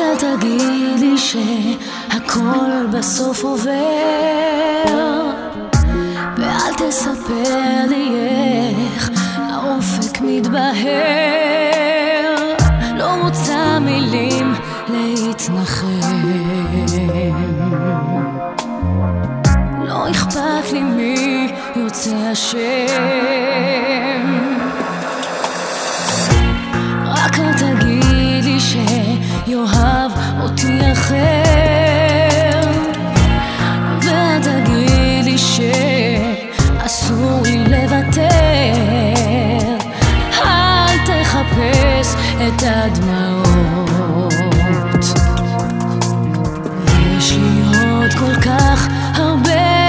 אל תגיד לי שהכל בסוף עובר, ואל תספר לי איך האופק מתבהר. לא רוצה מילים להתנחם, לא אכפת לי מי יוצא השם. רק אל תגיד לי שיאהב אותי אחר, ואל תגיד לי שאסור לי לוותר. אל תחפש את הדמעות, יש לי עוד כל כך הרבה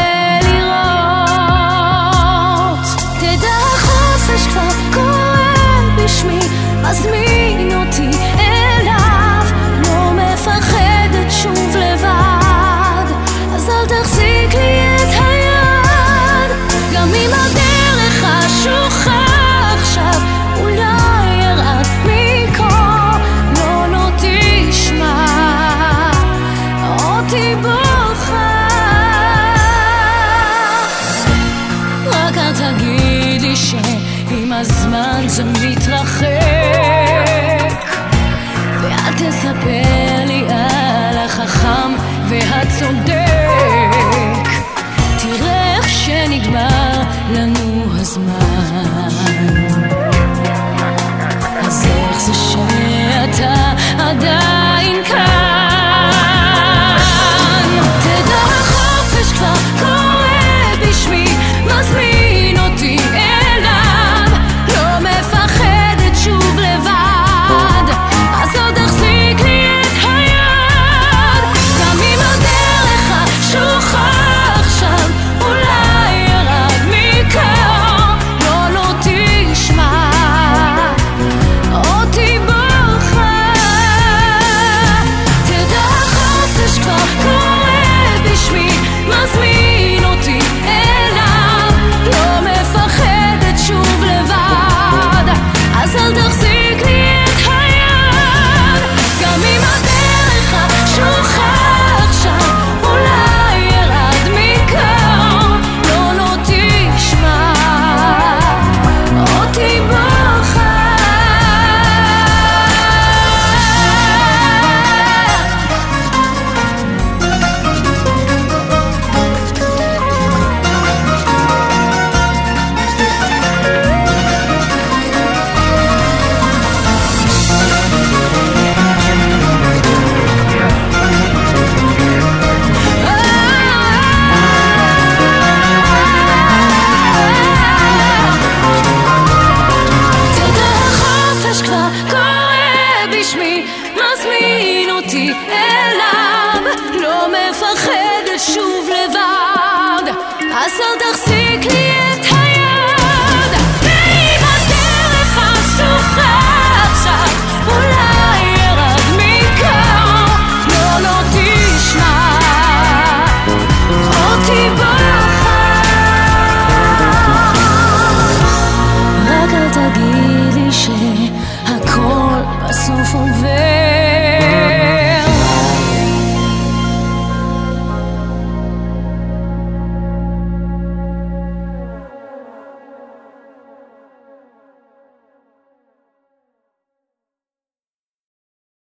לראות. תדע החופש כבר קורא בשמי, מזמין אותי אליו, לא מפחדת שוב לבד. אז אל תחזיק לי את היד, גם אם הדרך חשוכה עכשיו, אולי ירעד מקור, לא תשמע אותי בוכה. רק אל תגיד לי שעם הזמן זה מתרחק, ואל תספר לי על החכם והצודק. תראה איך שנגמר לנו הזמן.